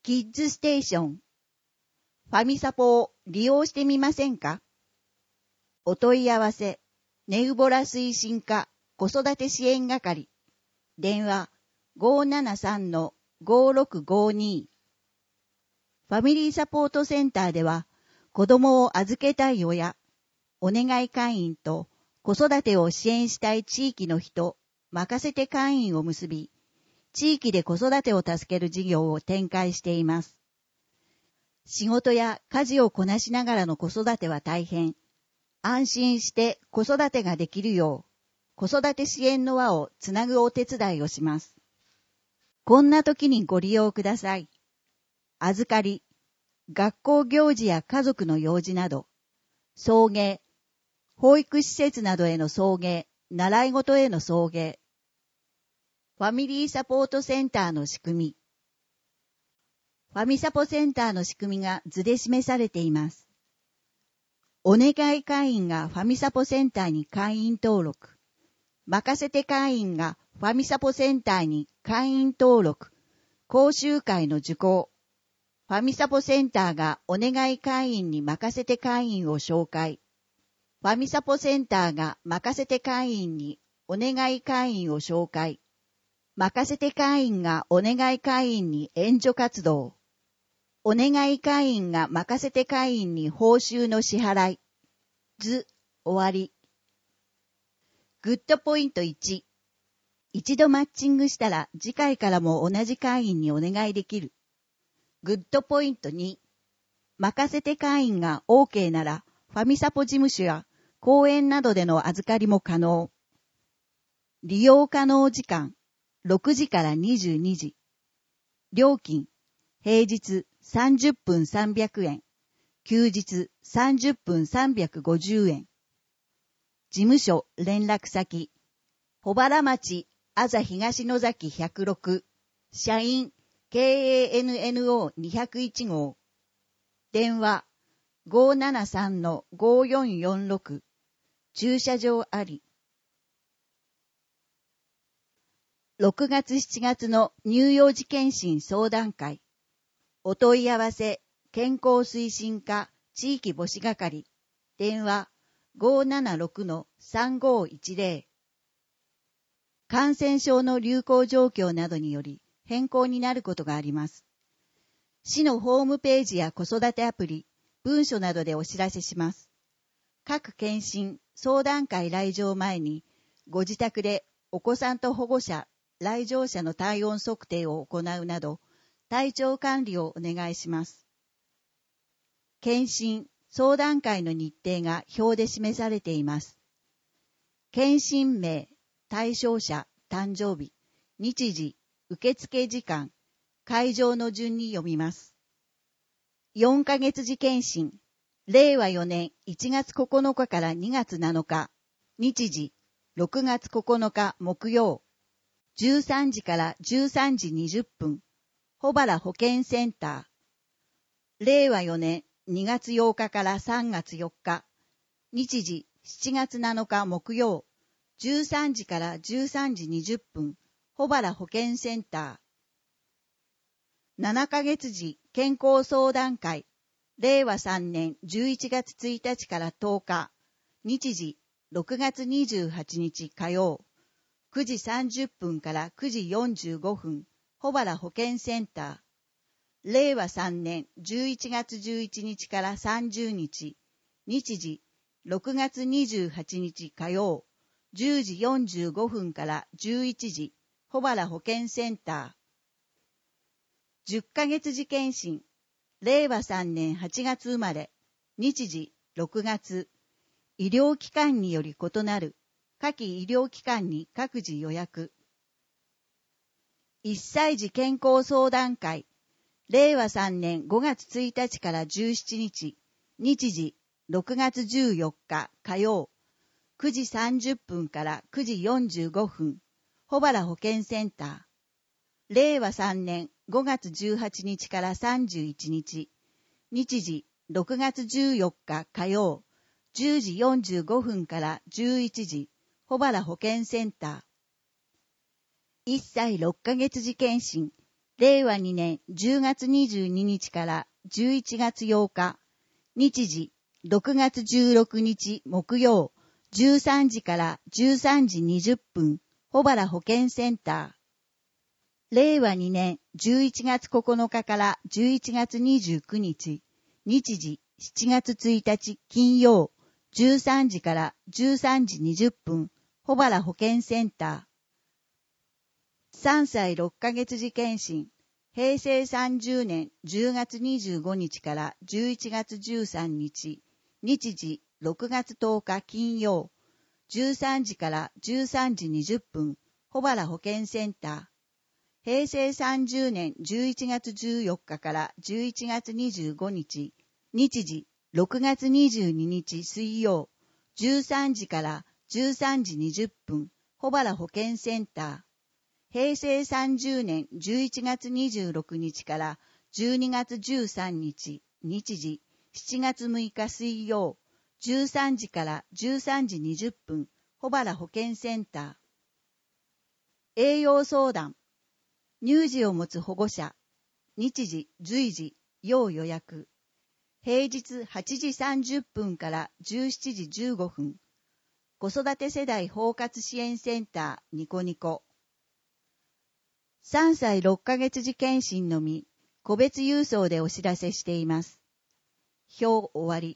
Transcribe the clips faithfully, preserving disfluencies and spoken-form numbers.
キッズステーション、ファミサポを利用してみませんか？お問い合わせ、ネウボラ推進課子育て支援係、電話 ごーななさんのごーろくごーにー。ファミリーサポートセンターでは、子供を預けたい親、お願い会員と子育てを支援したい地域の人、任せて会員を結び、地域で子育てを助ける事業を展開しています。仕事や家事をこなしながらの子育ては大変。安心して子育てができるよう、子育て支援の輪をつなぐお手伝いをします。こんな時にご利用ください。預かり、学校行事や家族の用事など、送迎、保育施設などへの送迎、習い事への送迎、ファミリーサポートセンターの仕組み。ファミサポセンターの仕組みが図で示されています。お願い会員がファミサポセンターに会員登録。任せて会員がファミサポセンターに会員登録。講習会の受講。ファミサポセンターがお願い会員に任せて会員を紹介。ファミサポセンターが任せて会員にお願い会員を紹介。任せて会員がお願い会員に援助活動。お願い会員が任せて会員に報酬の支払い。図、終わり。グッドポイントいち。一度マッチングしたら次回からも同じ会員にお願いできる。グッドポイントに。任せて会員が OK ならファミサポ事務所や公園などでの預かりも可能。利用可能時間。ろくじからにじゅうにじ。料金、平日さんじゅっぷんさんびゃくえん、休日さんじゅっぷんさんびゃくごじゅうえん。事務所連絡先、保原町あざ東野崎ひゃくろく、社員 ケーエーエヌエヌオーにひゃくいち 号、電話 ごーななさんのごーよんよんろく、駐車場あり。ろくがつしちがつの乳幼児健診相談会。お問い合わせ、健康推進課地域母子係。電話 ごーななろくのさんごーいちぜろ。感染症の流行状況などにより変更になることがあります。市のホームページや子育てアプリ、文書などでお知らせします。各健診、相談会来場前に、ご自宅でお子さんと保護者、来場者の体温測定を行うなど、体調管理をお願いします。健診、相談会の日程が表で示されています。健診名、対象者、誕生日、日時、受付時間、会場の順に読みます。よんかげつ次健診、れいわよねんいちがつここのかからにがつなのか、日時、ろくがつここのか木曜、じゅうさんじからじゅうさんじにじゅっぷん、保原保健センター。れいわよねんにがつようかからさんがつよっか、日時しちがつなのか木曜、じゅうさんじからじゅうさんじにじゅっぷん、保原保健センター。ななかげつ次健康相談会。れいわさんねんじゅういちがつついたちからとおか、日時ろくがつにじゅうはちにち火曜、くじさんじゅっぷんからくじよんじゅうごふん、保原保健センター。れいわさんねんじゅういちがつじゅういちにちからさんじゅうにち、日時ろくがつにじゅうはちにち火曜、じゅうじよんじゅうごふんからじゅういちじ、保原保健センター。じゅっかげつ次健診。れいわさんねんはちがつ生まれ、日時ろくがつ、医療機関により異なる、下記医療機関に各自予約。いっさい児健康相談会。れいわさんねんごがつついたちからじゅうしちにち、日時ろくがつじゅうよっか火曜、くじさんじゅっぷんからくじよんじゅうごふん、保原保健センター。れいわさんねんごがつじゅうはちにちからさんじゅういちにち、日時ろくがつじゅうよっか火曜、じゅうじよんじゅうごふんからじゅういちじ、保原保健センター。いっさいろっかげつ次健診。 れいわにねんじゅうがつにじゅうににちからじゅういちがつようか、日時ろくがつじゅうろくにち木曜、じゅうさんじからじゅうさんじにじゅっぷん、保原保健センター。れいわにねんじゅういちがつここのかからじゅういちがつにじゅうくにち、日時しちがつついたち金曜、じゅうさんじからじゅうさんじにじゅっぷん、保原保健センター。さんさいろっかげつ時検診、へいせいさんじゅうねんじゅうがつにじゅうごにちからじゅういちがつじゅうさんにち、日時ろくがつとおか金曜、じゅうさんじからじゅうさんじにじゅっぷん、保原保健センター。へいせいさんじゅうねんじゅういちがつじゅうよっかからじゅういちがつにじゅうごにち、日時ろくがつにじゅうににち水曜、じゅうさんじからじゅうさんじにじゅっぷん、保原保健センター。へいせいさんじゅうねんじゅういちがつにじゅうろくにちからじゅうにがつじゅうさんにち、日時しちがつむいか水曜、じゅうさんじからじゅうさんじにじゅっぷん、保原保健センター。栄養相談。乳児を持つ保護者。日時、随時、要予約。平日はちじさんじゅっぷんからじゅうしちじじゅうごふん。子育て世代包括支援センターニコニコ。さんさいろっかげつ時検診のみ、個別郵送でお知らせしています。表終わり。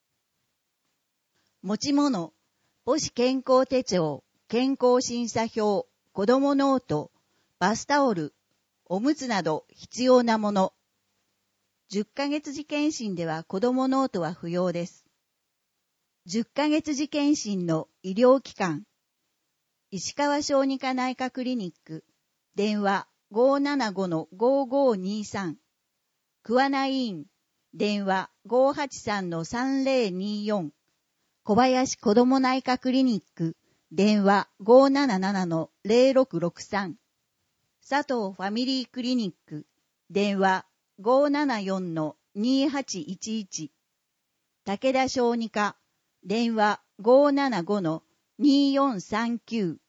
持ち物、母子健康手帳、健康審査表、子供ノート、バスタオル、おむつなど必要なもの。じゅっかげつ時検診では子供ノートは不要です。じゅっかげつ時検診の医療機関。石川小児科内科クリニック。電話 ごーななごのごーごーにーさん。桑名医院。電話 ごーはちさんのさんぜろにーよん。小林子ども内科クリニック。電話 ごーななななのぜろろくろくさん。佐藤ファミリークリニック。電話 ごーななよんのにーはちいちいち。武田小児科。電話 ごーななごのにーよんさんきゅう。